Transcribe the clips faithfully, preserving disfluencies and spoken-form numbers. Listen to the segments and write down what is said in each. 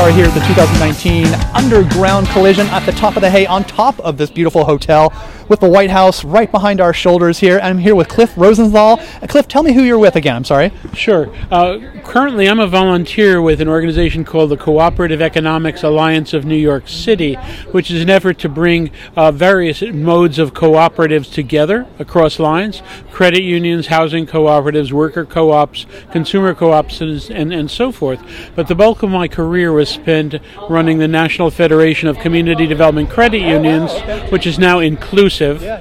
are here at the two thousand nineteen Underground Collision at the top of the hay on top of this beautiful hotel with the White House right behind our shoulders here. I'm here with Cliff Rosenthal. Uh, Cliff, tell me who you're with again. I'm sorry. Sure. Uh, currently, I'm a volunteer with an organization called the Cooperative Economics Alliance of New York City, which is an effort to bring uh, various modes of cooperatives together across lines: credit unions, housing cooperatives, worker co-ops, consumer co-ops, and, and so forth. But the bulk of my career was spent running the National Federation of Community Development Credit Unions, which is now inclusive.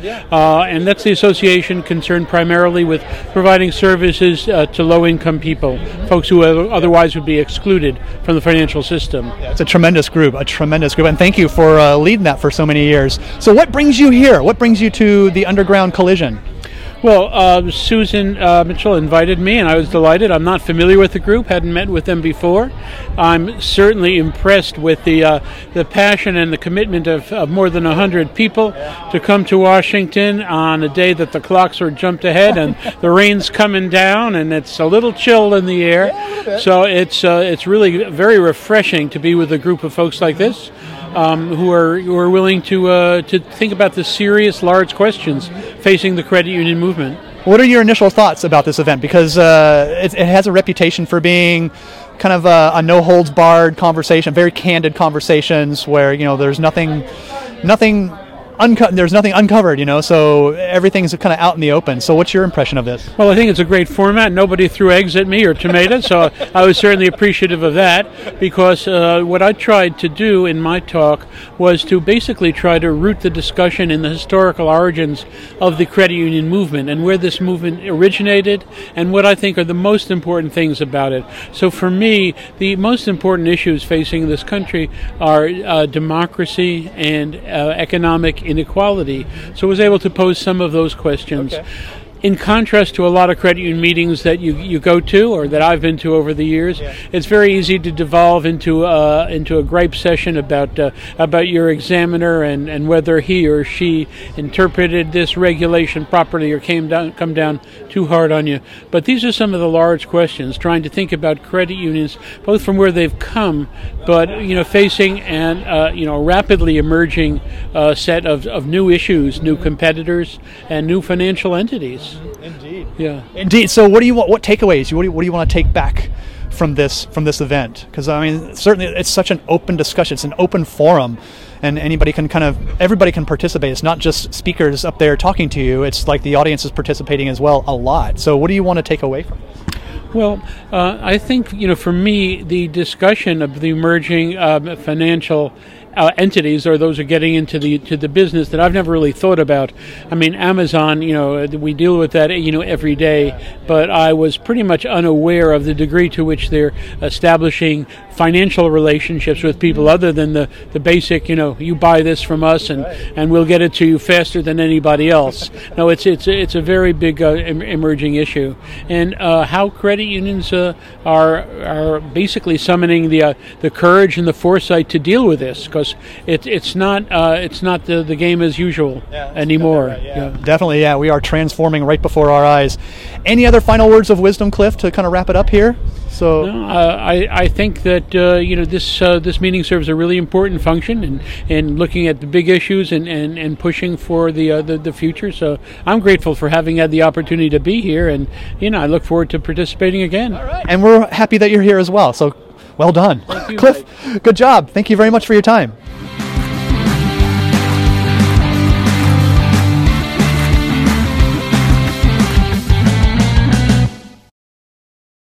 Uh, and that's the association concerned primarily with providing services uh, to low-income people, folks who otherwise would be excluded from the financial system. It's a tremendous group, a tremendous group, and thank you for uh, leading that for so many years. So what brings you here? What brings you to the Underground Collision? Well, uh, Susan uh, Mitchell invited me, and I was delighted. I'm not familiar with the group, hadn't met with them before. I'm certainly impressed with the uh, the passion and the commitment of, of more than one hundred people to come to Washington on a day that the clocks are jumped ahead and the rain's coming down and it's a little chill in the air. So it's uh, it's really very refreshing to be with a group of folks like this. Um, who are who are willing to uh, to think about the serious, large questions facing the credit union movement. What are your initial thoughts about this event? Because uh, it, it has a reputation for being kind of a, a no-holds-barred conversation, very candid conversations where you know there's nothing, nothing. Unco- there's nothing uncovered, you know, so everything's kind of out in the open. So what's your impression of this? Well, I think it's a great format. Nobody threw eggs at me or tomatoes, so I was certainly appreciative of that, because uh, what I tried to do in my talk was to basically try to root the discussion in the historical origins of the credit union movement and where this movement originated and what I think are the most important things about it. So for me, the most important issues facing this country are uh, democracy and uh, economic inequality. So I was able to pose some of those questions. Okay. In contrast to a lot of credit union meetings that you, you go to or that I've been to over the years, yeah. It's very easy to devolve into uh, into a gripe session about uh, about your examiner and, and whether he or she interpreted this regulation properly or came down come down too hard on you. But these are some of the large questions, trying to think about credit unions both from where they've come, but you know facing an uh, you know rapidly emerging uh, set of, of new issues, new competitors, and new financial entities. Indeed. Yeah. Indeed. So, what do you want? What takeaways? What do you, what do you want to take back from this from this event? Because I mean, certainly, it's such an open discussion. It's an open forum, and anybody can kind of everybody can participate. It's not just speakers up there talking to you. It's like the audience is participating as well a lot. So, what do you want to take away from this? Well, uh, I think you know, for me, the discussion of the emerging um, financial Uh, entities, or those who are getting into the to the business that I've never really thought about. I mean, Amazon, you know, we deal with that, you know, every day, but I was pretty much unaware of the degree to which they're establishing financial relationships with people other than the, the basic, you know, you buy this from us and, and we'll get it to you faster than anybody else. No, it's it's it's a very big uh, em- emerging issue, and uh, how credit unions uh, are are basically summoning the uh, the courage and the foresight to deal with this. It, it's not uh, it's not the, the game as usual yeah, anymore. Right, yeah. Yeah. Definitely, yeah. We are transforming right before our eyes. Any other final words of wisdom, Cliff, to kind of wrap it up here? So no, uh, I I think that uh, you know this uh, this meeting serves a really important function in, in looking at the big issues and, and, and pushing for the, uh, the the future. So I'm grateful for having had the opportunity to be here, and you know I look forward to participating again. All right. And we're happy that you're here as well. So well done. Thank you, Cliff. Mike. Good job. Thank you very much for your time.